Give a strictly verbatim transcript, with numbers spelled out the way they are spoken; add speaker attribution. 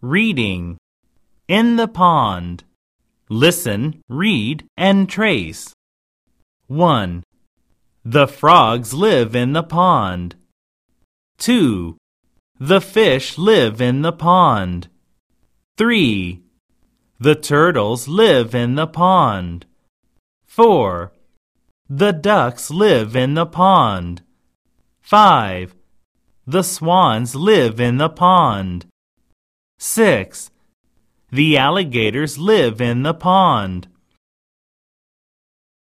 Speaker 1: Reading. In the pond. Listen, read, and trace. one. The frogs live in the pond. two. The fish live in the pond. three. The turtles live in the pond. four. The ducks live in the pond. five. The swans live in the pond. six. The alligators live in the pond.